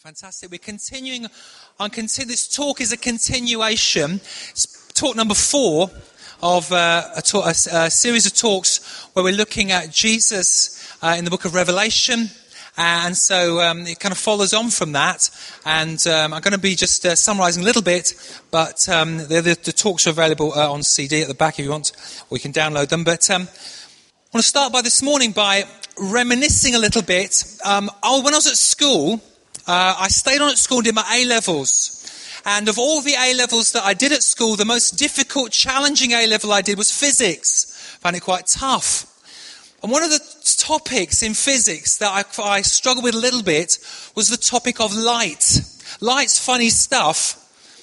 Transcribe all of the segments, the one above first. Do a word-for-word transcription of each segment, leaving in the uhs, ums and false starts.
Fantastic. We're continuing on. Continu- this talk is a continuation. It's talk number four of uh, a, talk, a, a series of talks where we're looking at Jesus uh, in the book of Revelation. And so um, it kind of follows on from that. And um, I'm going to be just uh, summarising a little bit, but um, the, the, the talks are available uh, on C D at the back if you want, or you can download them. But um, I want to start by this morning by reminiscing a little bit. Um, oh, when I was at school, uh, I stayed on at school and did my A-levels. And of all the A-levels that I did at school, the most difficult, challenging A-level I did was physics. I found it quite tough. And one of the topics in physics that I, I struggled with a little bit was the topic of light. Light's funny stuff.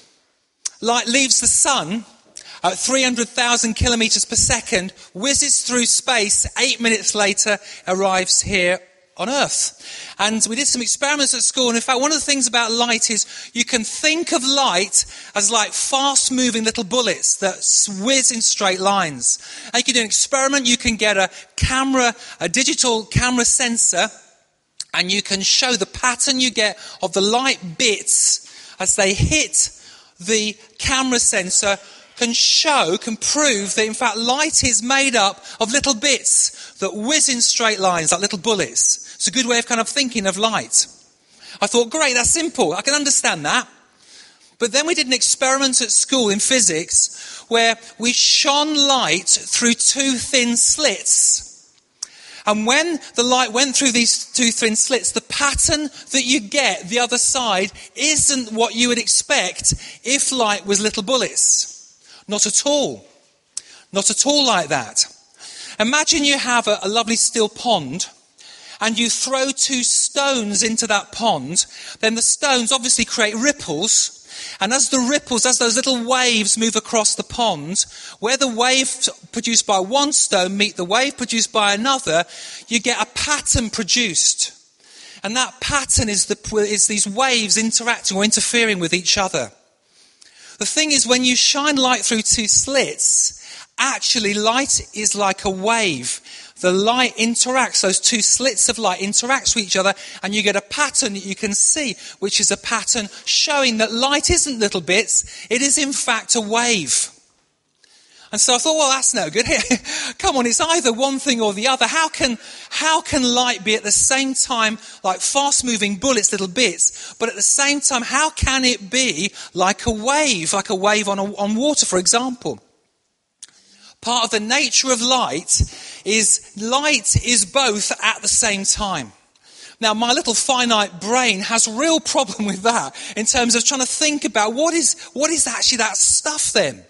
Light leaves the sun at three hundred thousand kilometres per second, whizzes through space, eight minutes later arrives here on Earth. And we did some experiments at school, and in fact one of the things about light is you can think of light as like fast moving little bullets that whiz in straight lines. And you can do an experiment, you can get a camera, a digital camera sensor, and you can show the pattern you get of the light bits as they hit the camera sensor, can show, can prove that in fact light is made up of little bits that whiz in straight lines like little bullets. It's a good way of kind of thinking of light. I thought, great, that's simple. I can understand that. But then we did an experiment at school in physics where we shone light through two thin slits. And when the light went through these two thin slits, the pattern that you get the other side isn't what you would expect if light was little bullets. Not at all. Not at all like that. Imagine you have a, a lovely still pond and you throw two stones into that pond. Then the stones obviously create ripples. And as the ripples, as those little waves move across the pond, where the wave produced by one stone meet the wave produced by another, you get a pattern produced. And that pattern is, the, is these waves interacting or interfering with each other. The thing is, when you shine light through two slits, actually light is like a wave. The light interacts, those two slits of light interacts with each other, and you get a pattern that you can see, which is a pattern showing that light isn't little bits, it is in fact a wave. And so I thought, well, that's no good. Come on, it's either one thing or the other. How can, how can light be at the same time like fast-moving bullets, little bits, but at the same time, how can it be like a wave, like a wave on, a, on water, for example? Part of the nature of light is light is both at the same time. Now, my little finite brain has a real problem with that in terms of trying to think about what is, what is actually that stuff then?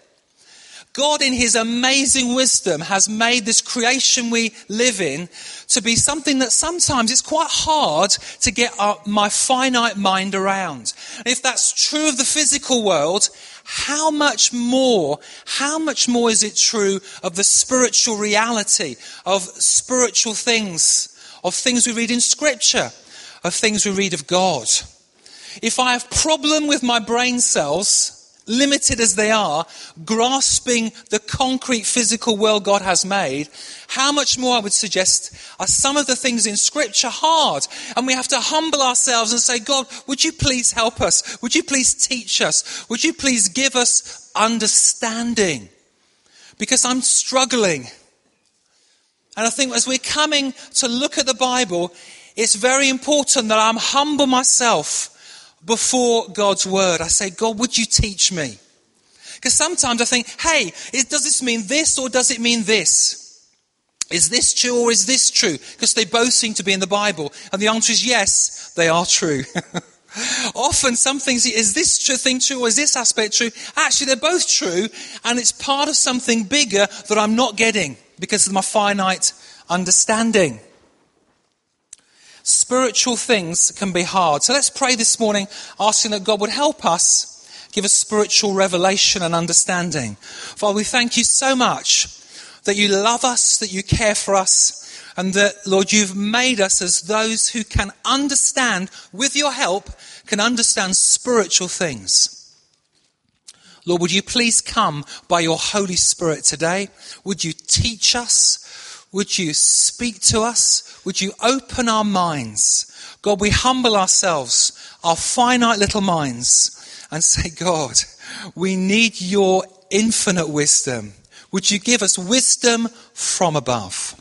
God in his amazing wisdom has made this creation we live in to be something that sometimes it's quite hard to get our, my finite mind around. And if that's true of the physical world, how much more, how much more is it true of the spiritual reality, of spiritual things, of things we read in Scripture, of things we read of God? If I have problem with my brain cells, limited as they are, grasping the concrete physical world God has made, how much more I would suggest are some of the things in Scripture hard? And we have to humble ourselves and say, God, would you please help us? Would you please teach us? Would you please give us understanding? Because I'm struggling. And I think as we're coming to look at the Bible, it's very important that I'm humble myself before God's word. I say, God, would you teach me? Because sometimes I think, hey, does this mean this or does it mean this? Is this true or is this true? Because they both seem to be in the Bible. And the answer is yes, they are true. Often some things, is this true thing true or is this aspect true? Actually, they're both true, and it's part of something bigger that I'm not getting because of my finite understanding. Spiritual things can be hard. So let's pray this morning, asking that God would help us, give us spiritual revelation and understanding. Father, we thank you so much that you love us, that you care for us, and that, Lord, you've made us as those who can understand, with your help, can understand spiritual things. Lord, would you please come by your Holy Spirit today? Would you teach us? Would you speak to us? Would you open our minds? God, we humble ourselves, our finite little minds, and say, God, we need your infinite wisdom. Would you give us wisdom from above?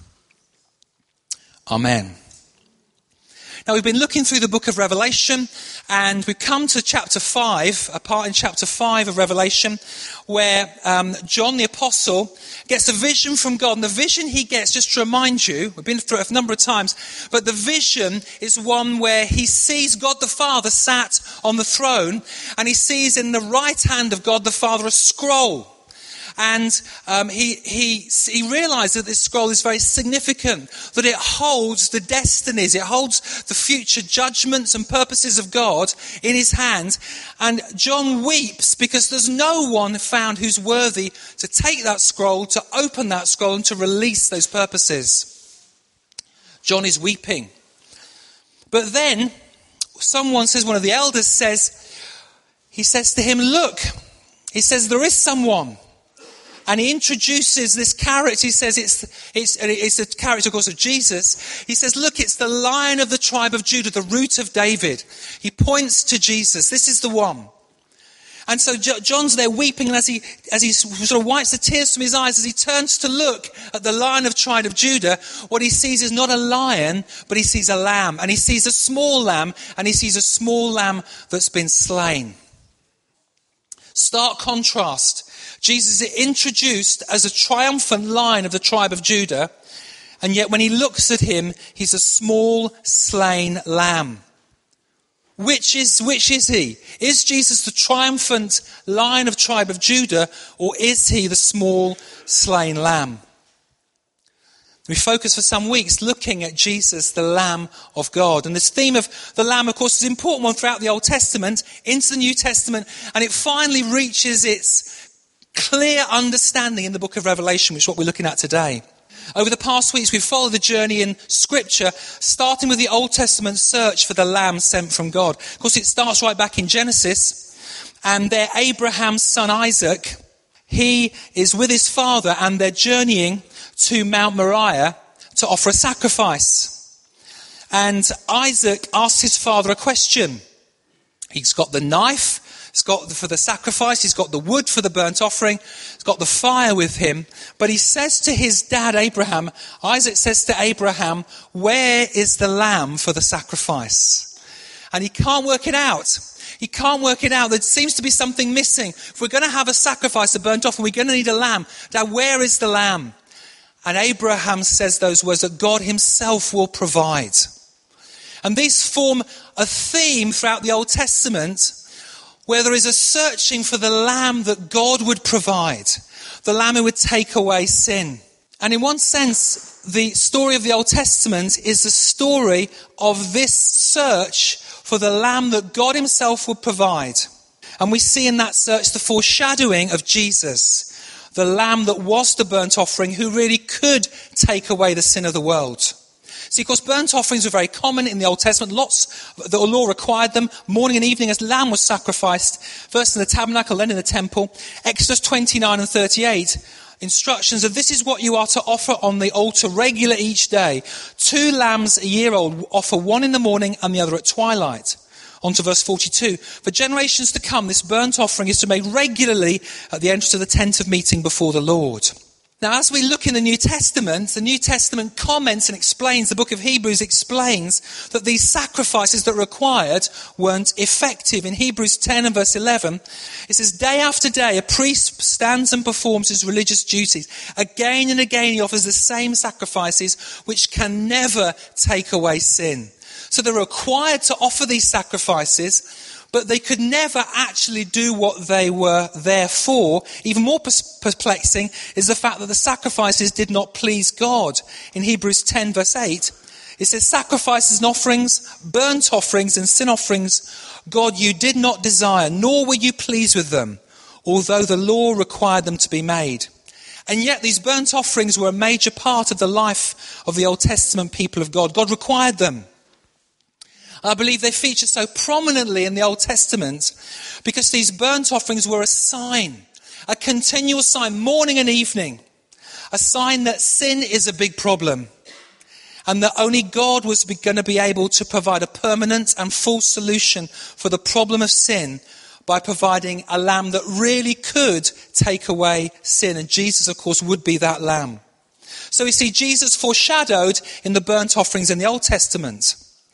Amen. Now, we've been looking through the book of Revelation, and we've come to chapter five, a part in chapter five of Revelation, where um, John the Apostle gets a vision from God. And the vision he gets, just to remind you, we've been through it a number of times, but the vision is one where he sees God the Father sat on the throne, and he sees in the right hand of God the Father a scroll. And um, he he he realized that this scroll is very significant, that it holds the destinies, it holds the future judgments and purposes of God in his hand. And John weeps because there's no one found who's worthy to take that scroll, to open that scroll, and to release those purposes. John is weeping. But then someone says, one of the elders says, he says to him, look, he says, there is someone. And he introduces this character. He says it's, it's, it's a character, of course, of Jesus. He says, look, it's the Lion of the tribe of Judah, the root of David. He points to Jesus. This is the one. And so John's there weeping, and as he, as he sort of wipes the tears from his eyes, as he turns to look at the Lion of the tribe of Judah, what he sees is not a lion, but he sees a lamb. And he sees a small lamb, and he sees a small lamb that's been slain. Stark contrast. Jesus is introduced as a triumphant Lion of the tribe of Judah, and yet when he looks at him, he's a small slain lamb. Which is, which is he? Is Jesus the triumphant Lion of the tribe of Judah, or is he the small slain lamb? We focused for some weeks looking at Jesus, the Lamb of God. And this theme of the Lamb, of course, is an important one throughout the Old Testament, into the New Testament, and it finally reaches its clear understanding in the book of Revelation, which is what we're looking at today. Over the past weeks, we've followed the journey in Scripture, starting with the Old Testament search for the Lamb sent from God. Of course, it starts right back in Genesis, and there Abraham's son Isaac, he is with his father, and they're journeying to Mount Moriah to offer a sacrifice. And Isaac asks his father a question. He's got the knife. He's got for the sacrifice, he's got the wood for the burnt offering, he's got the fire with him. But he says to his dad, Abraham, Isaac says to Abraham, where is the lamb for the sacrifice? And he can't work it out. He can't work it out. There seems to be something missing. If we're going to have a sacrifice, a burnt offering, we're going to need a lamb. Dad, where is the lamb? And Abraham says those words, that God himself will provide. And these form a theme throughout the Old Testament, where there is a searching for the lamb that God would provide, the lamb who would take away sin. And in one sense, the story of the Old Testament is the story of this search for the lamb that God himself would provide. And we see in that search the foreshadowing of Jesus, the lamb that was the burnt offering, who really could take away the sin of the world. See, of course, burnt offerings were very common in the Old Testament. Lots, the law required them. Morning and evening as lamb was sacrificed. First in the tabernacle, then in the temple. Exodus twenty-nine and thirty-eight. Instructions of this is what you are to offer on the altar regular each day. Two lambs a year old, offer one in the morning and the other at twilight. On to verse forty-two. For generations to come, this burnt offering is to be made regularly at the entrance of the tent of meeting before the Lord. Now, as we look in the New Testament, the New Testament comments and explains, the book of Hebrews explains that these sacrifices that were required weren't effective. In Hebrews ten and verse eleven, it says, day after day, a priest stands and performs his religious duties. Again and again, he offers the same sacrifices, which can never take away sin. So they're required to offer these sacrifices, but they could never actually do what they were there for. Even more perplexing is the fact that the sacrifices did not please God. In Hebrews ten verse eight, it says, sacrifices and offerings, burnt offerings and sin offerings, God, you did not desire, nor were you pleased with them, although the law required them to be made. And yet these burnt offerings were a major part of the life of the Old Testament people of God. God required them. I believe they feature so prominently in the Old Testament because these burnt offerings were a sign, a continual sign, morning and evening, a sign that sin is a big problem. and that only God was going to be able to provide a permanent and full solution for the problem of sin by providing a lamb that really could take away sin. And Jesus, of course, would be that lamb. So we see Jesus foreshadowed in the burnt offerings in the Old Testament.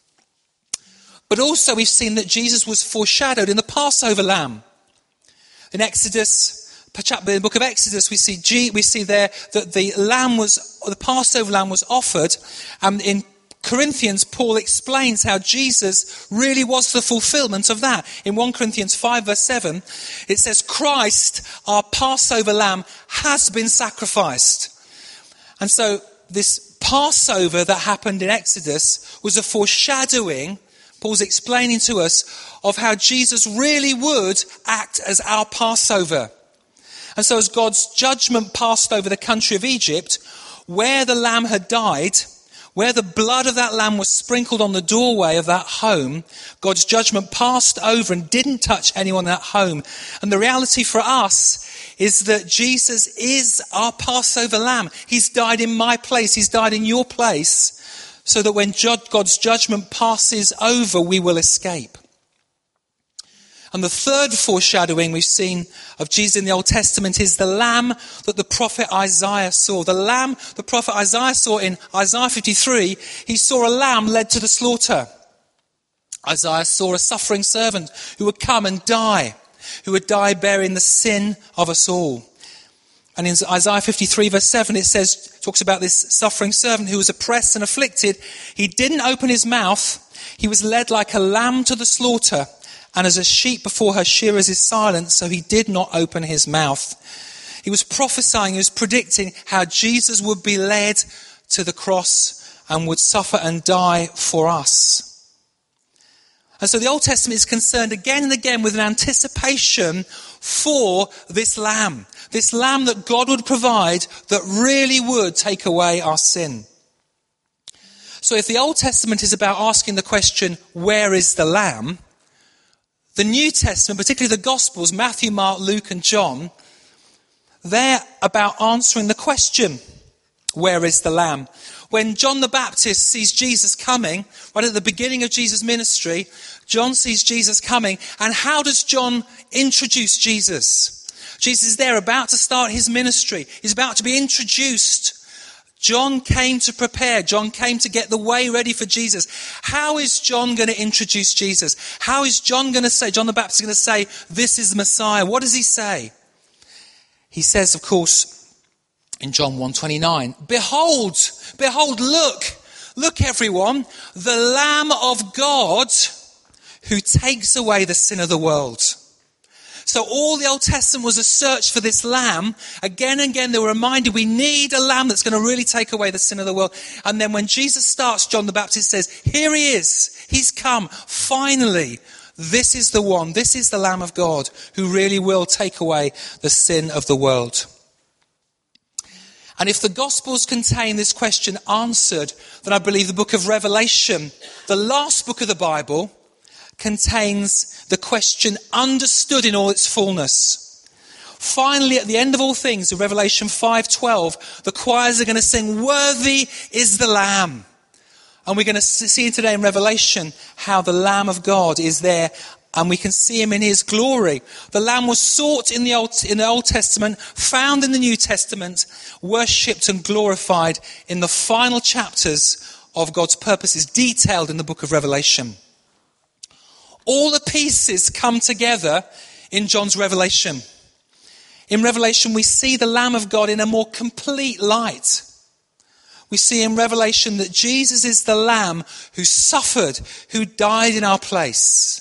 But also we've seen that Jesus was foreshadowed in the Passover lamb. In Exodus, in the book of Exodus, we see G, we see there that the lamb was, the Passover lamb was offered. And in Corinthians, Paul explains how Jesus really was the fulfillment of that. In First Corinthians five verse seven, it says, Christ, our Passover lamb, has been sacrificed. And so this Passover that happened in Exodus was a foreshadowing, Paul's explaining to us, of how Jesus really would act as our Passover. And so as God's judgment passed over the country of Egypt, where the lamb had died, where the blood of that lamb was sprinkled on the doorway of that home, God's judgment passed over and didn't touch anyone in that home. And the reality for us is that Jesus is our Passover lamb. He's died in my place. He's died in your place, so that when God's judgment passes over, we will escape. And the third foreshadowing we've seen of Jesus in the Old Testament is the lamb that the prophet Isaiah saw. The lamb the prophet Isaiah saw in Isaiah fifty-three, he saw a lamb led to the slaughter. Isaiah saw a suffering servant who would come and die, who would die bearing the sin of us all. And in Isaiah fifty-three verse seven, it says, talks about this suffering servant who was oppressed and afflicted. He didn't open his mouth. He was led like a lamb to the slaughter. And as a sheep before her shearers is silent, so he did not open his mouth. He was prophesying, he was predicting how Jesus would be led to the cross and would suffer and die for us. And so the Old Testament is concerned again and again with an anticipation for this lamb. This lamb that God would provide that really would take away our sin. So if the Old Testament is about asking the question, where is the lamb? The New Testament, particularly the Gospels, Matthew, Mark, Luke and John, they're about answering the question, where is the lamb? When John the Baptist sees Jesus coming, right at the beginning of Jesus' ministry, John sees Jesus coming, and how does John introduce Jesus? Jesus is there about to start his ministry. He's about to be introduced. John came to prepare. John came to get the way ready for Jesus. How is John going to introduce Jesus? How is John going to say, John the Baptist is going to say, this is the Messiah? What does he say? He says, of course, in John one twenty-nine, behold, behold, look, look everyone, the Lamb of God who takes away the sin of the world. So all the Old Testament was a search for this lamb. Again and again they were reminded we need a lamb that's going to really take away the sin of the world. And then when Jesus starts, John the Baptist says, here he is. He's come. Finally, this is the one. This is the Lamb of God who really will take away the sin of the world. And if the Gospels contain this question answered, then I believe the book of Revelation, the last book of the Bible, contains the question understood in all its fullness. Finally, at the end of all things, in Revelation five twelve, the choirs are going to sing, worthy is the Lamb. And we're going to see today in Revelation how the Lamb of God is there, and we can see him in his glory. The Lamb was sought in the Old, in the Old Testament, found in the New Testament, worshipped and glorified in the final chapters of God's purposes, detailed in the book of Revelation. All the pieces come together in John's Revelation. In Revelation, we see the Lamb of God in a more complete light. We see in Revelation that Jesus is the Lamb who suffered, who died in our place.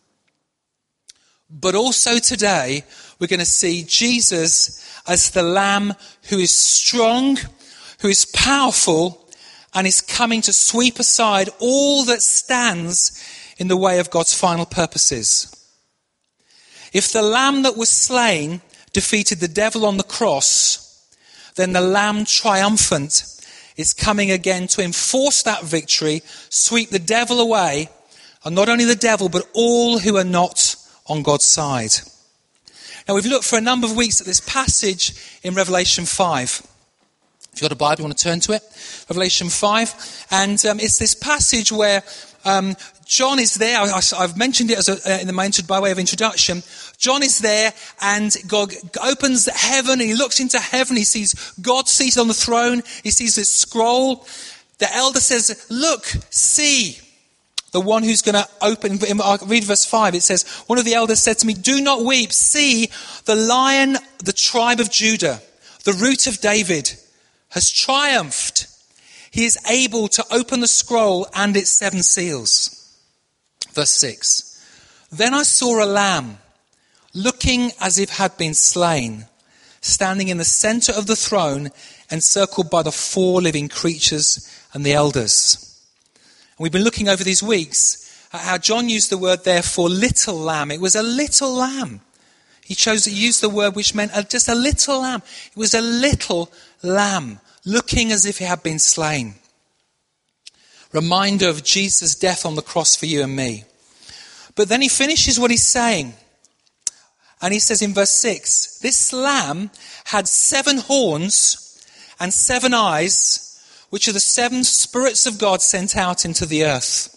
But also today, we're going to see Jesus as the Lamb who is strong, who is powerful, and is coming to sweep aside all that stands in the way of God's final purposes. If the lamb that was slain defeated the devil on the cross, then the Lamb triumphant is coming again to enforce that victory, sweep the devil away, and not only the devil, but all who are not on God's side. Now we've looked for a number of weeks at this passage in Revelation five. If you've got a Bible, you want to turn to it. Revelation five. And um, it's this passage where um, John is there. I, I've mentioned it as a, uh, in the main, by way of introduction. John is there and God opens heaven and he looks into heaven. He sees God seated on the throne. He sees this scroll. The elder says, look, see. The one who's going to open, I'll read verse five. It says, one of the elders said to me, do not weep. See, the Lion, the tribe of Judah, the Root of David, has triumphed. He is able to open the scroll and its seven seals. Verse six. Then I saw a lamb, looking as if had been slain, standing in the center of the throne, encircled by the four living creatures and the elders. And we've been looking over these weeks at how John used the word there for little lamb. It was a little lamb. He chose to use the word which meant just a little lamb. It was a little lamb, looking as if he had been slain. Reminder of Jesus' death on the cross for you and me. But then he finishes what he's saying. And he says in verse six, this lamb had seven horns and seven eyes, which are the seven spirits of God sent out into the earth.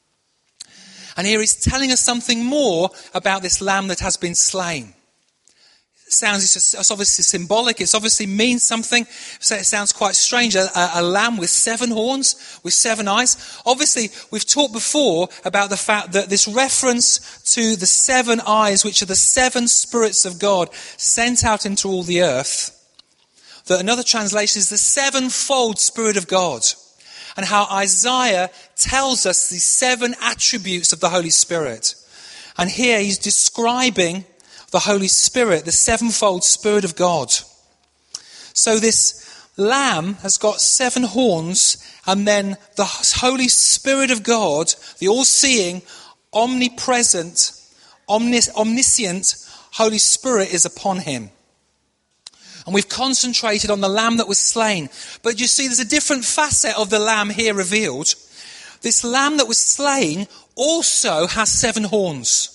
And here he's telling us something more about this lamb that has been slain. It sounds, it's obviously symbolic. It obviously means something. So it sounds quite strange. A, a lamb with seven horns, with seven eyes. Obviously, we've talked before about the fact that this reference to the seven eyes, which are the seven spirits of God sent out into all the earth, that another translation is the sevenfold Spirit of God. And how Isaiah tells us the seven attributes of the Holy Spirit. And here he's describing the Holy Spirit, the sevenfold Spirit of God. So this lamb has got seven horns, and then the Holy Spirit of God, the all-seeing, omnipresent, omnis- omniscient Holy Spirit is upon him. And we've concentrated on the lamb that was slain. But you see, there's a different facet of the lamb here revealed. This lamb that was slain also has seven horns.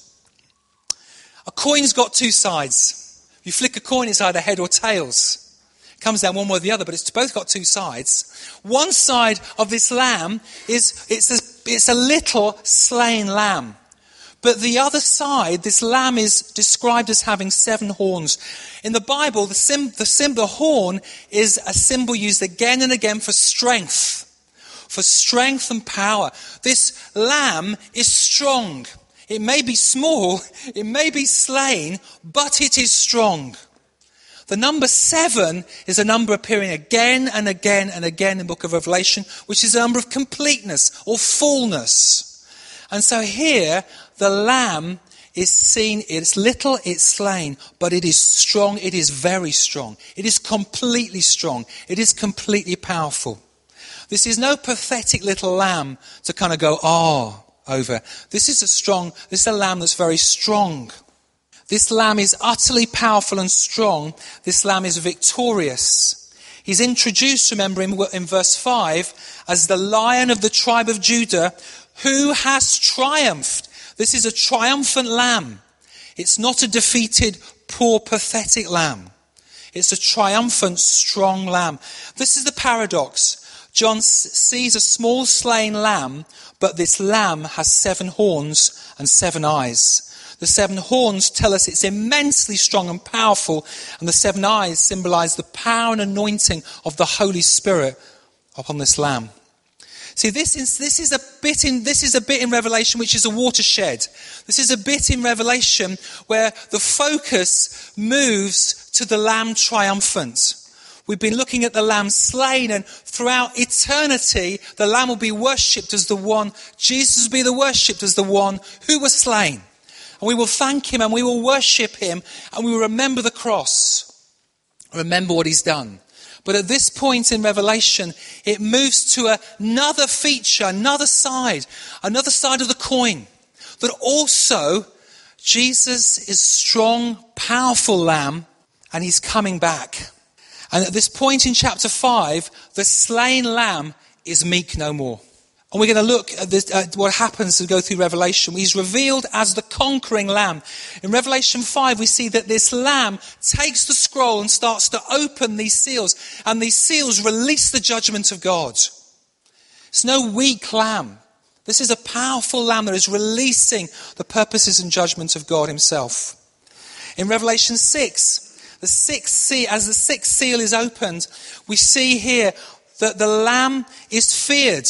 A coin's got two sides. If you flick a coin, it's either head or tails. It comes down one way or the other, but it's both got two sides. One side of this lamb is it's a, it's a little slain lamb. But the other side, this lamb is described as having seven horns. In the Bible, the, sim, the, sim, the horn is a symbol used again and again for strength. For strength and power. This lamb is strong. It may be small, it may be slain, but it is strong. The number seven is a number appearing again and again and again in the book of Revelation, which is a number of completeness or fullness. And so here, the lamb is seen, it's little, it's slain, but it is strong, it is very strong. It is completely strong. It is completely powerful. This is no pathetic little lamb to kind of go, oh, over. This is a strong, this is a lamb that's very strong. This lamb is utterly powerful and strong. This lamb is victorious. He's introduced, remember, in, in verse five, as the Lion of the tribe of Judah, who has triumphed. This is a triumphant lamb. It's not a defeated, poor, pathetic lamb. It's a triumphant, strong lamb. This is the paradox. John sees a small slain lamb, but this lamb has seven horns and seven eyes. The seven horns tell us it's immensely strong and powerful, and the seven eyes symbolize the power and anointing of the Holy Spirit upon this lamb. See, this is, this is a bit in, this is a bit in Revelation which is a watershed. This is a bit in Revelation where the focus moves to the lamb triumphant. We've been looking at the lamb slain, and throughout eternity, the lamb will be worshipped as the one, Jesus will be the worshipped as the one who was slain. And we will thank him and we will worship him and we will remember the cross. Remember what he's done. But at this point in Revelation, it moves to another feature, another side, another side of the coin. That also, Jesus is strong, powerful lamb, and he's coming back. And at this point in chapter five, the slain lamb is meek no more. And we're going to look at, this, at what happens as we go through Revelation. He's revealed as the conquering lamb. In Revelation five, we see that this lamb takes the scroll and starts to open these seals. And these seals release the judgment of God. It's no weak lamb. This is a powerful lamb that is releasing the purposes and judgment of God himself. In Revelation six, the sixth seal, as the sixth seal is opened, we see here that the lamb is feared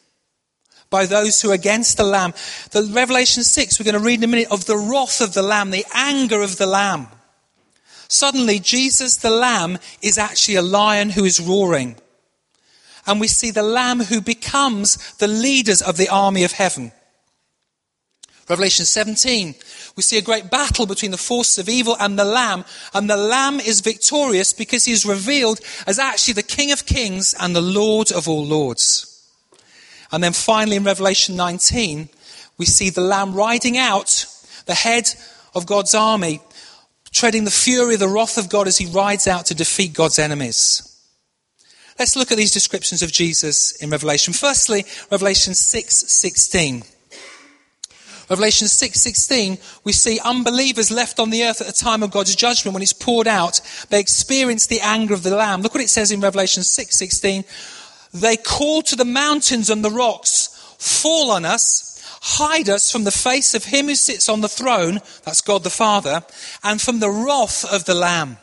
by those who are against the lamb. The Revelation six, we're going to read in a minute, of the wrath of the lamb, the anger of the lamb. Suddenly, Jesus the lamb is actually a lion who is roaring. And we see the lamb who becomes the leaders of the army of heaven. Revelation seventeen, we see a great battle between the forces of evil and the lamb. And the lamb is victorious because he is revealed as actually the King of Kings and the Lord of all lords. And then finally in Revelation nineteen, we see the lamb riding out, the head of God's army, treading the fury of the wrath of God as he rides out to defeat God's enemies. Let's look at these descriptions of Jesus in Revelation. Firstly, Revelation six sixteen. Revelation six sixteen, we see unbelievers left on the earth at the time of God's judgment when it's poured out. They experience the anger of the Lamb. Look what it says in Revelation six sixteen. They call to the mountains and the rocks, fall on us, hide us from the face of him who sits on the throne, that's God the Father, and from the wrath of the Lamb.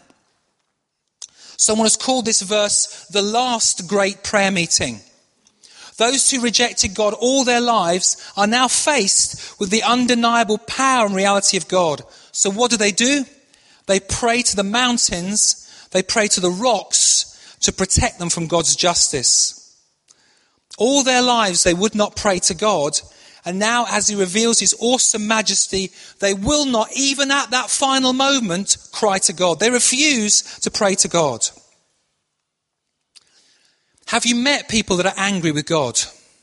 Someone has called this verse the last great prayer meeting. Those who rejected God all their lives are now faced with the undeniable power and reality of God. So what do they do? They pray to the mountains, they pray to the rocks to protect them from God's justice. All their lives they would not pray to God, and now as he reveals his awesome majesty, they will not, even at that final moment, cry to God. They refuse to pray to God. Have you met people that are angry with God?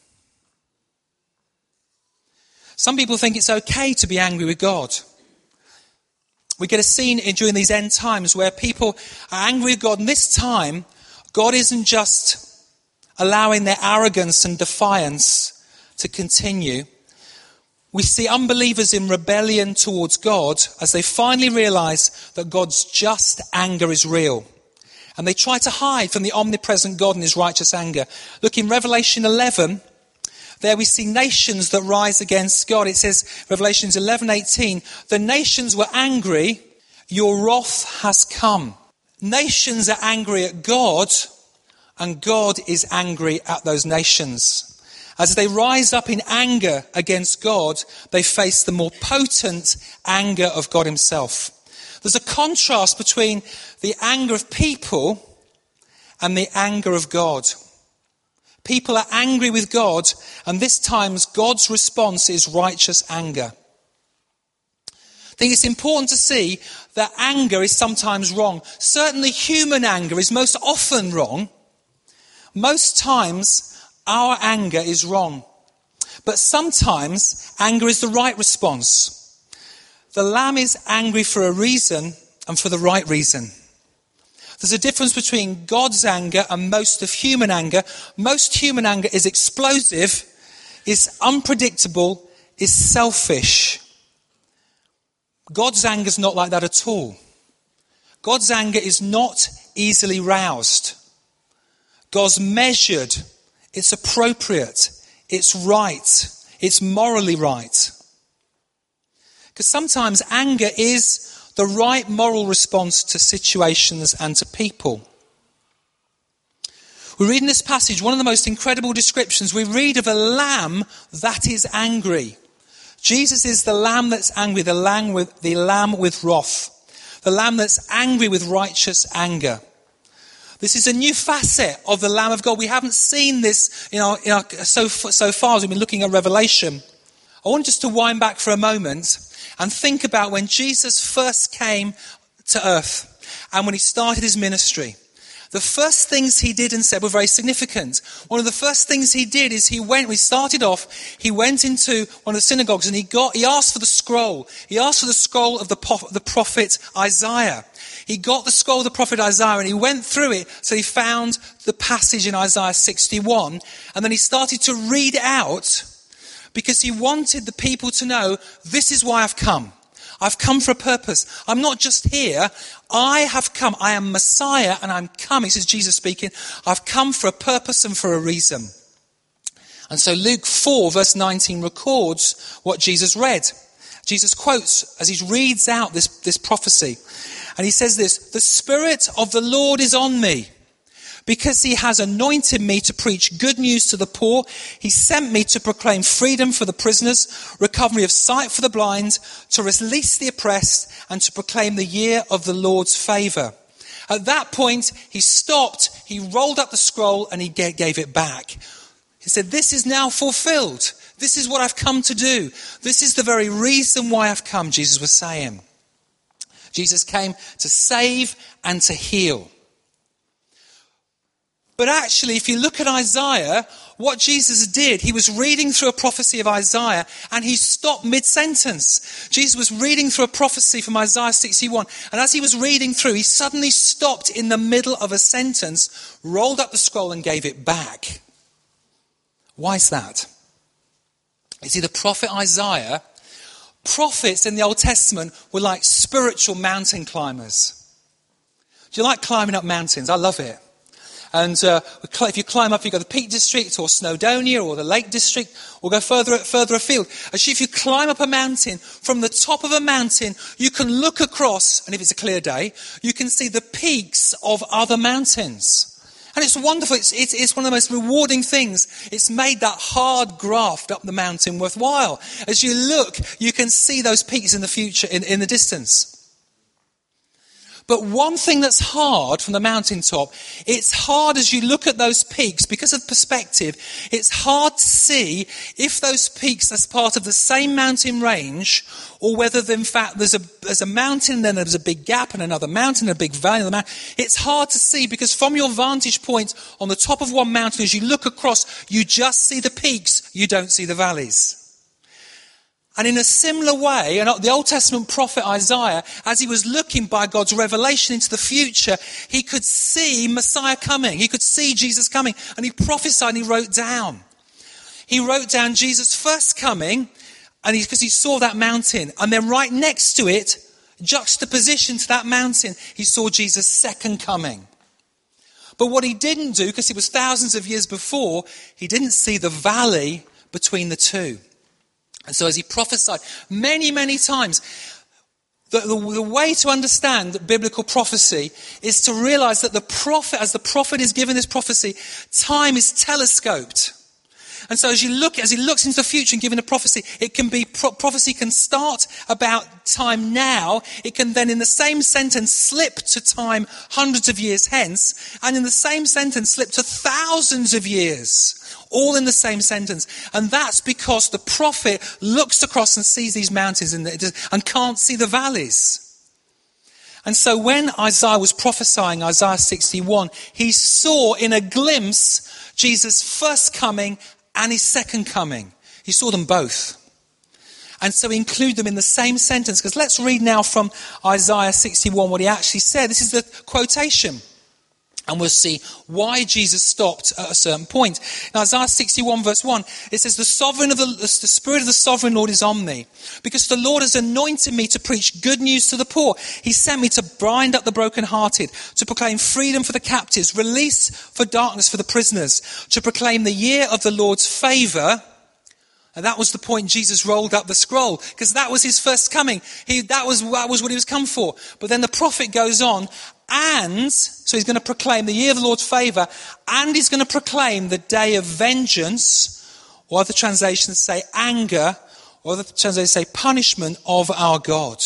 Some people think it's okay to be angry with God. We get a scene in, during these end times where people are angry with God, and this time, God isn't just allowing their arrogance and defiance to continue. We see unbelievers in rebellion towards God as they finally realize that God's just anger is real. And they try to hide from the omnipresent God and his righteous anger. Look in Revelation eleven, there we see nations that rise against God. It says, Revelation eleven eighteen, the nations were angry, your wrath has come. Nations are angry at God, and God is angry at those nations. As they rise up in anger against God, they face the more potent anger of God himself. There's a contrast between the anger of people and the anger of God. People are angry with God, and this time God's response is righteous anger. I think it's important to see that anger is sometimes wrong. Certainly human anger is most often wrong. Most times our anger is wrong. But sometimes anger is the right response. The lamb is angry for a reason and for the right reason. There's a difference between God's anger and most of human anger. Most human anger is explosive, is unpredictable, is selfish. God's anger is not like that at all. God's anger is not easily roused. God's measured, it's appropriate, it's right, it's morally right. Because sometimes anger is the right moral response to situations and to people. We read in this passage one of the most incredible descriptions. We read of a lamb that is angry. Jesus is the lamb that's angry, the lamb with, the lamb with wrath, the lamb that's angry with righteous anger. This is a new facet of the Lamb of God. We haven't seen this in our, in our, so, so far as we've been looking at Revelation. I want just to wind back for a moment and think about when Jesus first came to earth and when he started his ministry. the first things he did and said were very significant. One of the first things he did is he went, we started off, he went into one of the synagogues and he got, he asked for the scroll. He asked for the scroll of the, the prophet Isaiah. He got the scroll of the prophet Isaiah and he went through it. So he found the passage in Isaiah sixty-one. And then he started to read it out because he wanted the people to know, this is why I've come. I've come for a purpose. I'm not just here. I have come. I am Messiah and I'm come. This is Jesus speaking. I've come for a purpose and for a reason. And so Luke four verse nineteen records what Jesus read. Jesus quotes as he reads out this, this prophecy. And he says this, the Spirit of the Lord is on me, because he has anointed me to preach good news to the poor. He sent me to proclaim freedom for the prisoners, recovery of sight for the blind, to release the oppressed, and to proclaim the year of the Lord's favour. At that point, he stopped, he rolled up the scroll, and he gave it back. He said, this is now fulfilled. This is what I've come to do. This is the very reason why I've come, Jesus was saying. Jesus came to save and to heal. But actually, if you look at Isaiah, what Jesus did, he was reading through a prophecy of Isaiah and he stopped mid-sentence. Jesus was reading through a prophecy from Isaiah sixty-one. And as he was reading through, he suddenly stopped in the middle of a sentence, rolled up the scroll and gave it back. Why is that? You see, the prophet Isaiah, prophets in the Old Testament were like spiritual mountain climbers. Do you like climbing up mountains? I love it. And uh, if you climb up, you go to the Peak District or Snowdonia or the Lake District, or go further further afield. Actually, if you climb up a mountain, from the top of a mountain, you can look across, and if it's a clear day, you can see the peaks of other mountains. And it's wonderful. It's, it's, it's one of the most rewarding things. It's made that hard graft up the mountain worthwhile. As you look, you can see those peaks in the future, in, in the distance. But one thing that's hard from the mountaintop, it's hard as you look at those peaks, because of perspective, it's hard to see if those peaks are part of the same mountain range, or whether in fact there's a, there's a mountain and then there's a big gap and another mountain, a big valley. Another mountain. It's hard to see because from your vantage point on the top of one mountain, as you look across, you just see the peaks, you don't see the valleys. And in a similar way, and the Old Testament prophet Isaiah, as he was looking by God's revelation into the future, he could see Messiah coming. He could see Jesus coming. And he prophesied and he wrote down. He wrote down Jesus' first coming, and he, because he saw that mountain. And then right next to it, juxtaposition to that mountain, he saw Jesus' second coming. But what he didn't do, because it was thousands of years before, he didn't see the valley between the two. And so as he prophesied many, many times, the, the, the way to understand biblical prophecy is to realize that the prophet, as the prophet is given this prophecy, time is telescoped. And so as you look, as he looks into the future and giving a prophecy, it can be, pro- prophecy can start about time now. It can then in the same sentence slip to time hundreds of years hence. And in the same sentence slip to thousands of years. All in the same sentence. And that's because the prophet looks across and sees these mountains and, and can't see the valleys. And so when Isaiah was prophesying, Isaiah sixty-one, he saw in a glimpse Jesus' first coming and his second coming. He saw them both. And so he included them in the same sentence. Because let's read now from Isaiah sixty-one what he actually said. This is the quotation. And we'll see why Jesus stopped at a certain point. In Isaiah sixty-one verse one, it says, the sovereign of the, the Spirit of the sovereign Lord is on me, because the Lord has anointed me to preach good news to the poor. He sent me to bind up the brokenhearted, to proclaim freedom for the captives, release for darkness for the prisoners, to proclaim the year of the Lord's favour. And that was the point Jesus rolled up the scroll, because that was his first coming. He, that was, that was what he was come for. But then the prophet goes on, and, so he's going to proclaim the year of the Lord's favour, and he's going to proclaim the day of vengeance, or other translations say anger, or other translations say punishment of our God.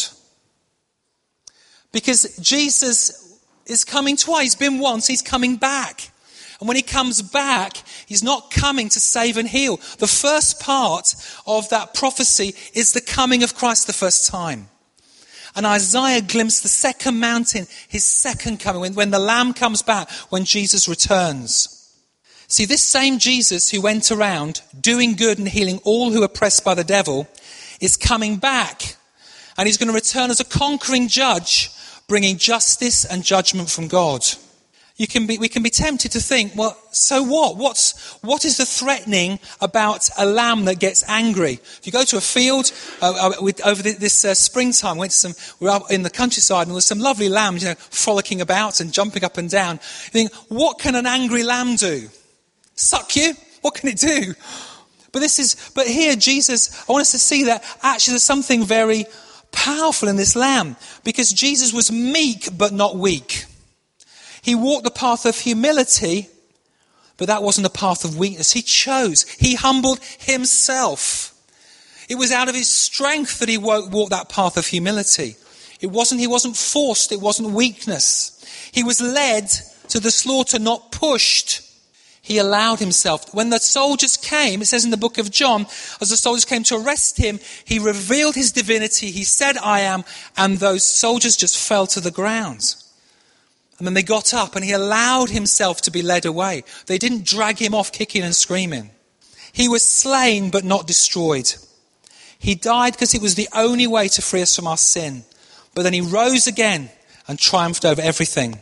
Because Jesus is coming twice. He's been once, he's coming back. And when he comes back, he's not coming to save and heal. The first part of that prophecy is the coming of Christ the first time. And Isaiah glimpsed the second mountain, his second coming, when, when the Lamb comes back, when Jesus returns. See, this same Jesus who went around doing good and healing all who are oppressed by the devil is coming back. And he's going to return as a conquering judge, bringing justice and judgment from God. You can be, we can be tempted to think, well, so what? What's, what is the threatening about a lamb that gets angry? If you go to a field uh, uh, with, over the, this uh, springtime, went to some, we were out in the countryside and there was some lovely lambs, you know, frolicking about and jumping up and down. You think, what can an angry lamb do? Suck you? What can it do? But this is, but here Jesus, I want us to see that actually there's something very powerful in this lamb, because Jesus was meek but not weak. He walked the path of humility, but that wasn't a path of weakness. He chose. He humbled himself. It was out of his strength that he walked that path of humility. It wasn't, he wasn't forced. It wasn't weakness. He was led to the slaughter, not pushed. He allowed himself. When the soldiers came, it says in the book of John, as the soldiers came to arrest him, he revealed his divinity. He said, I am. And those soldiers just fell to the ground. And then they got up and he allowed himself to be led away. They didn't drag him off kicking and screaming. He was slain but not destroyed. He died because it was the only way to free us from our sin. But then he rose again and triumphed over everything.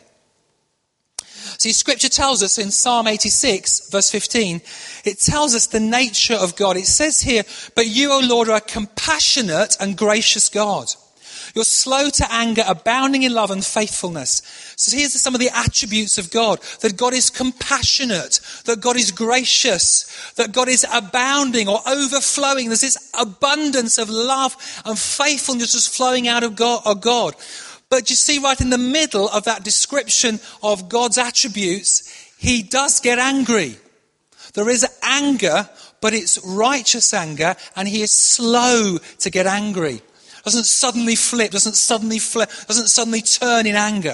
See, Scripture tells us in Psalm eighty-six, verse fifteen, it tells us the nature of God. It says here, but you, O Lord, are a compassionate and gracious God. You're slow to anger, abounding in love and faithfulness. So here's some of the attributes of God. That God is compassionate, that God is gracious, that God is abounding or overflowing. There's this abundance of love and faithfulness just flowing out of God. Of God. But you see, right in the middle of that description of God's attributes, he does get angry. There is anger, but it's righteous anger, and he is slow to get angry. Doesn't suddenly flip, doesn't suddenly flip, doesn't suddenly turn in anger.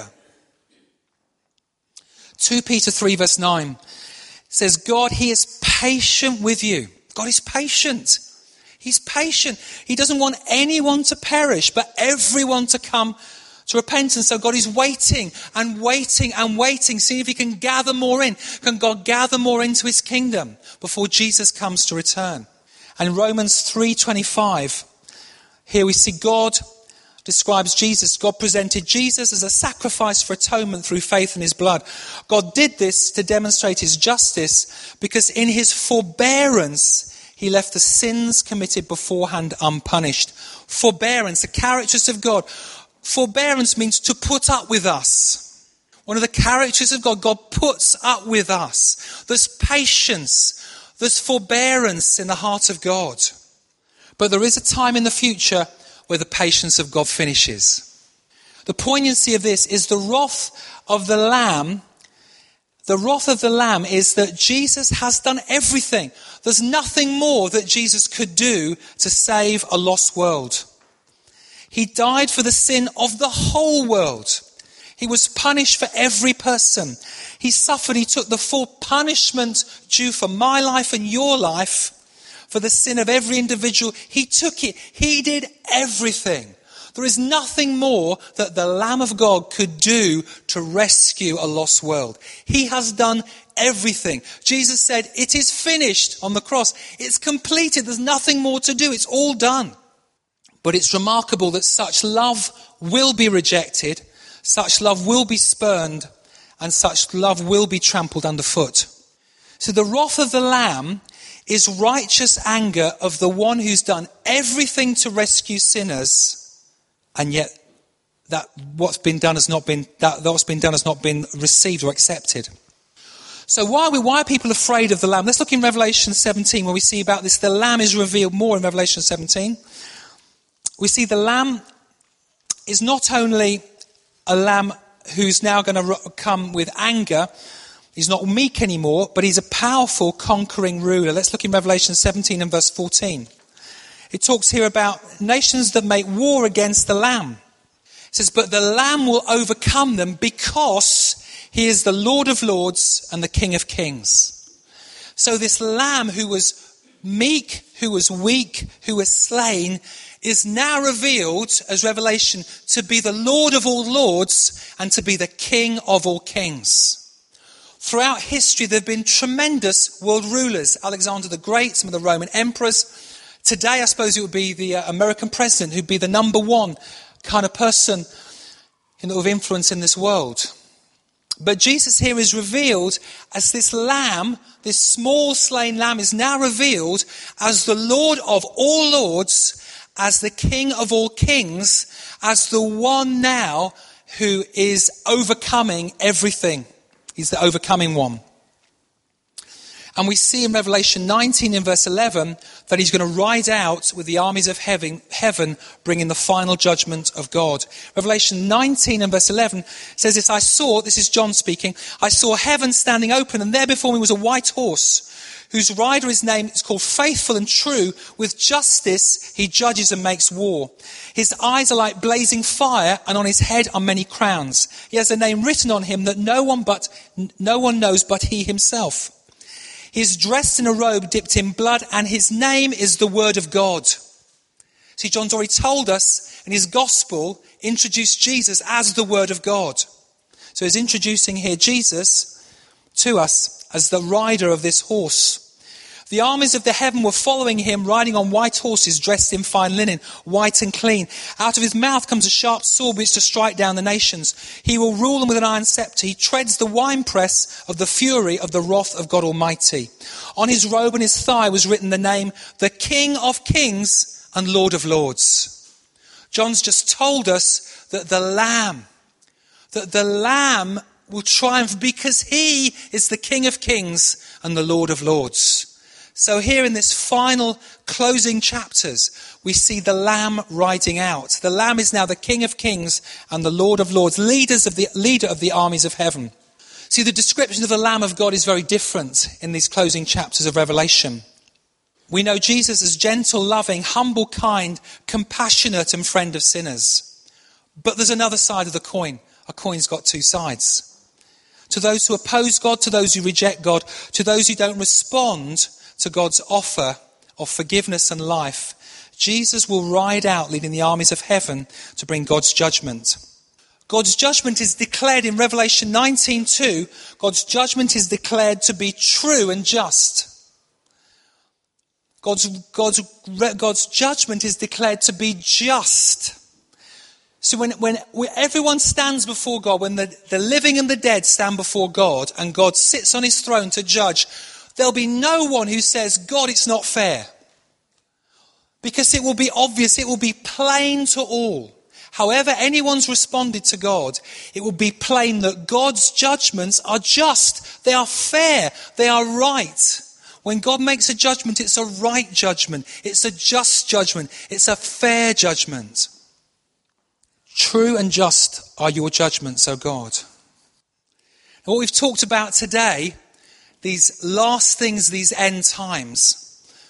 Second Peter three verse nine says, God, he is patient with you. God is patient. He's patient. He doesn't want anyone to perish, but everyone to come to repentance. So God is waiting and waiting and waiting, seeing if he can gather more in. Can God gather more into his kingdom before Jesus comes to return? And Romans three twenty-five, here we see God describes Jesus. God presented Jesus as a sacrifice for atonement through faith in his blood. God did this to demonstrate his justice, because in his forbearance he left the sins committed beforehand unpunished. Forbearance, the characters of God. Forbearance means to put up with us. One of the characters of God, God puts up with us. There's patience, there's forbearance in the heart of God. But there is a time in the future where the patience of God finishes. The poignancy of this is the wrath of the Lamb. The wrath of the Lamb is that Jesus has done everything. There's nothing more that Jesus could do to save a lost world. He died for the sin of the whole world. He was punished for every person. He suffered, he took the full punishment due for my life and your life, for the sin of every individual. He took it. He did everything. There is nothing more that the Lamb of God could do to rescue a lost world. He has done everything. Jesus said, it is finished on the cross. It's completed. There's nothing more to do. It's all done. But it's remarkable that such love will be rejected, such love will be spurned, and such love will be trampled underfoot. So the wrath of the Lamb is righteous anger of the one who's done everything to rescue sinners, and yet that what's been done has not been that what's been done has not been received or accepted. So why are we why are people afraid of the Lamb? Let's look in Revelation seventeen, where we see about this. The Lamb is revealed more in Revelation seventeen. We see the Lamb is not only a Lamb who's now going to come with anger. He's not meek anymore, but he's a powerful, conquering ruler. Let's look in Revelation seventeen and verse fourteen. It talks here about nations that make war against the Lamb. It says, but the Lamb will overcome them because he is the Lord of lords and the King of kings. So this Lamb who was meek, who was weak, who was slain, is now revealed as Revelation to be the Lord of all lords and to be the King of all kings. Throughout history, there have been tremendous world rulers. Alexander the Great, some of the Roman emperors. Today, I suppose it would be the uh, American president who'd be the number one kind of person in, of influence in this world. But Jesus here is revealed as this lamb, this small slain lamb is now revealed as the Lord of all lords, as the King of all kings, as the one now who is overcoming everything. He's the overcoming one. And we see in Revelation nineteen in verse eleven that he's going to ride out with the armies of heaven, heaven bringing the final judgment of God. Revelation nineteen and verse eleven says this, I saw, this is John speaking, I saw heaven standing open, and there before me was a white horse, whose rider is named, it's called Faithful and True. With justice he judges and makes war. His eyes are like blazing fire, and on his head are many crowns. He has a name written on him that no one but no one knows but he himself. He is dressed in a robe dipped in blood, and his name is the Word of God. See, John's already told us in his gospel, introduced Jesus as the Word of God. So he's introducing here Jesus to us as the rider of this horse. The armies of the heaven were following him, riding on white horses, dressed in fine linen, white and clean. Out of his mouth comes a sharp sword which to strike down the nations. He will rule them with an iron scepter. He treads the winepress of the fury of the wrath of God Almighty. On his robe and his thigh was written the name, the King of Kings and Lord of Lords. John's just told us that the Lamb, that the Lamb will triumph because he is the King of Kings and the Lord of Lords. So here in this final closing chapters, we see the Lamb riding out. The Lamb is now the King of Kings and the Lord of Lords, leaders of the leader of the armies of heaven. See, the description of the Lamb of God is very different in these closing chapters of Revelation. We know Jesus as gentle, loving, humble, kind, compassionate, and friend of sinners. But there's another side of the coin. A coin's got two sides. To those who oppose God, to those who reject God, to those who don't respond to God's offer of forgiveness and life, Jesus will ride out leading the armies of heaven to bring God's judgment. God's judgment is declared in Revelation nineteen two. God's judgment is declared to be true and just. God's, God's, God's judgment is declared to be just. So when, when everyone stands before God, when the, the living and the dead stand before God and God sits on his throne to judge, there'll be no one who says, God, it's not fair. Because it will be obvious, it will be plain to all. However anyone's responded to God, it will be plain that God's judgments are just. They are fair. They are right. When God makes a judgment, it's a right judgment. It's a just judgment. It's a fair judgment. True and just are your judgments, O God. Now, what we've talked about today, these last things, these end times,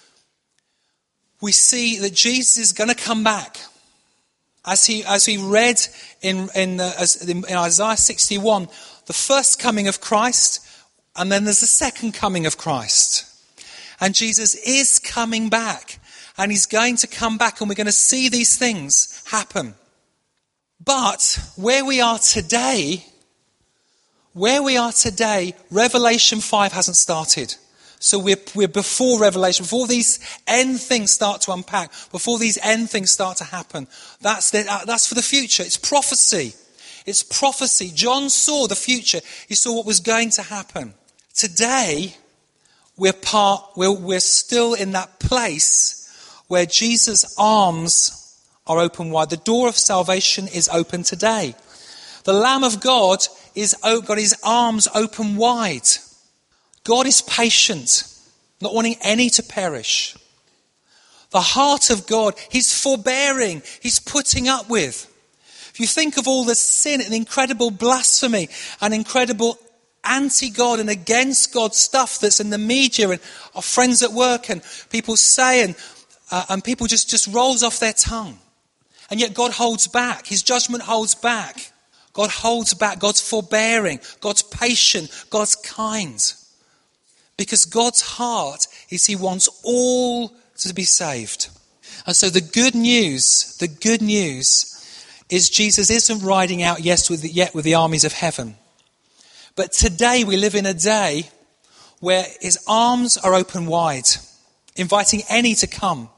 we see that Jesus is going to come back. As he, as we read in, in, uh, as in Isaiah sixty-one, the first coming of Christ, and then there's the second coming of Christ. And Jesus is coming back, and he's going to come back, and we're going to see these things happen. But where we are today, where we are today, Revelation five hasn't started. So we're, we're before Revelation, before these end things start to unpack, before these end things start to happen. That's, the, uh, that's for the future. It's prophecy. It's prophecy. John saw the future. He saw what was going to happen. Today, we're part, we're, we're still in that place where Jesus' arms are open wide. The door of salvation is open today. The Lamb of God is got his arms open wide. God is patient, not wanting any to perish. The heart of God, he's forbearing, he's putting up with. If you think of all the sin and incredible blasphemy and incredible anti-God and against God stuff that's in the media and our friends at work and people say and, uh, and people just, just rolls off their tongue. And yet God holds back. His judgment holds back. God holds back. God's forbearing. God's patient. God's kind. Because God's heart is he wants all to be saved. And so the good news, the good news is Jesus isn't riding out yes with the, yet with the armies of heaven. But today we live in a day where his arms are open wide, inviting any to come.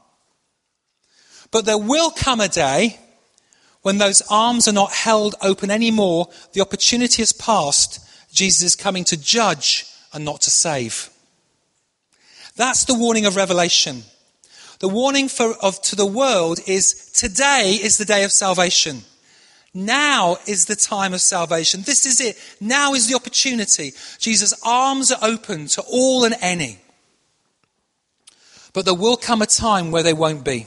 But there will come a day when those arms are not held open anymore. The opportunity has passed. Jesus is coming to judge and not to save. That's the warning of Revelation. The warning for, of, to the world is today is the day of salvation. Now is the time of salvation. This is it. Now is the opportunity. Jesus' arms are open to all and any. But there will come a time where they won't be.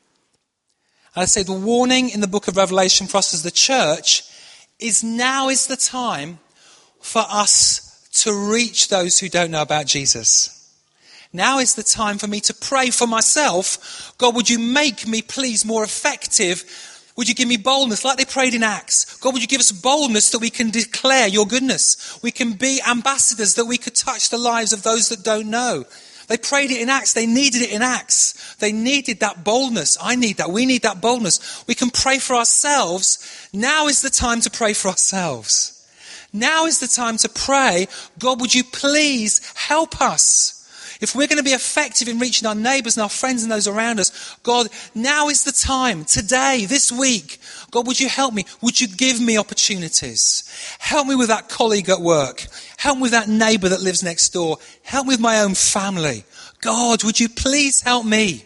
And I say the warning in the book of Revelation for us as the church is now is the time for us to reach those who don't know about Jesus. Now is the time for me to pray for myself. God, would you make me, please, more effective? Would you give me boldness like they prayed in Acts? God, would you give us boldness that we can declare your goodness? We can be ambassadors, that we could touch the lives of those that don't know. They prayed it in Acts. They needed it in Acts. They needed that boldness. I need that. We need that boldness. We can pray for ourselves. Now is the time to pray for ourselves. Now is the time to pray, God, would you please help us? If we're going to be effective in reaching our neighbours and our friends and those around us, God, now is the time, today, this week. God, would you help me? Would you give me opportunities? Help me with that colleague at work. Help me with that neighbour that lives next door. Help me with my own family. God, would you please help me?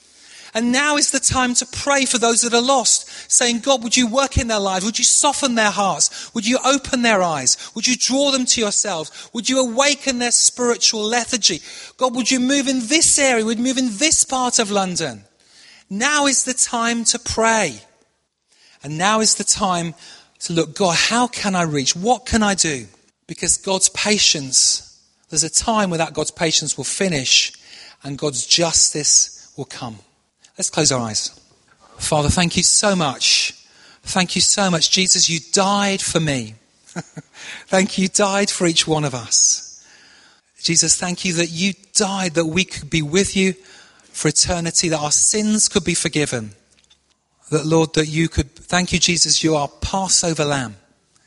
And now is the time to pray for those that are lost, saying, God, would you work in their lives? Would you soften their hearts? Would you open their eyes? Would you draw them to yourselves? Would you awaken their spiritual lethargy? God, would you move in this area? Would you move in this part of London? Now is the time to pray. And now is the time to look, God, how can I reach? What can I do? Because God's patience, there's a time where that God's patience will finish and God's justice will come. Let's close our eyes. Father, thank you so much. Thank you so much. Jesus, you died for me. Thank you, you died for each one of us. Jesus, thank you that you died that we could be with you for eternity, that our sins could be forgiven. That, Lord, that you could, thank you, Jesus, you are Passover lamb.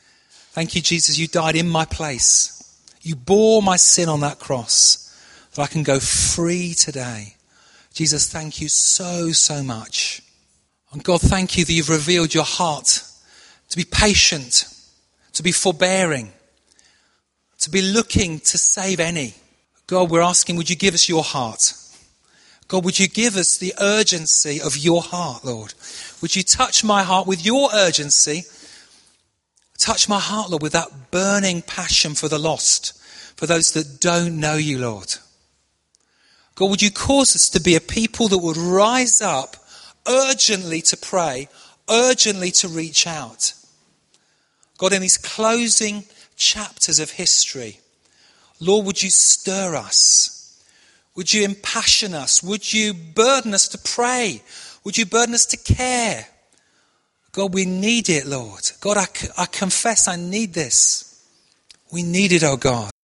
Thank you, Jesus, you died in my place. You bore my sin on that cross, that I can go free today. Jesus, thank you so, so much. And God, thank you that you've revealed your heart to be patient, to be forbearing, to be looking to save any. God, we're asking, would you give us your heart? God, would you give us the urgency of your heart, Lord? Would you touch my heart with your urgency? Touch my heart, Lord, with that burning passion for the lost, for those that don't know you, Lord. God, would you cause us to be a people that would rise up urgently to pray, urgently to reach out. God, in these closing chapters of history, Lord, would you stir us? Would you impassion us? Would you burden us to pray? Would you burden us to care? God, we need it, Lord. God, I, I confess I need this. We need it, oh God.